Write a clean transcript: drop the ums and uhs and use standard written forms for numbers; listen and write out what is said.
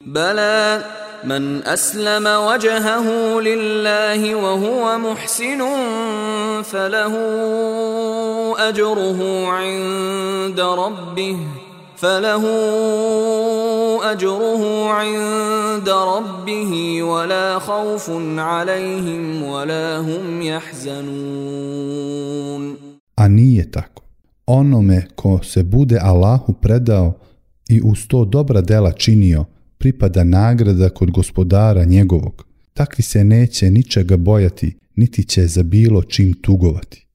بلى من أسلم وجهه لله وهو محسن فله أجره عند ربه ولا خوف عليهم ولا هم يحزنون. A nije tako. Onome ko se bude Allahu predao i uz to dobra dela činio, pripada nagrada kod gospodara njegovog. Takvi se neće ničega bojati, niti će za bilo čim tugovati.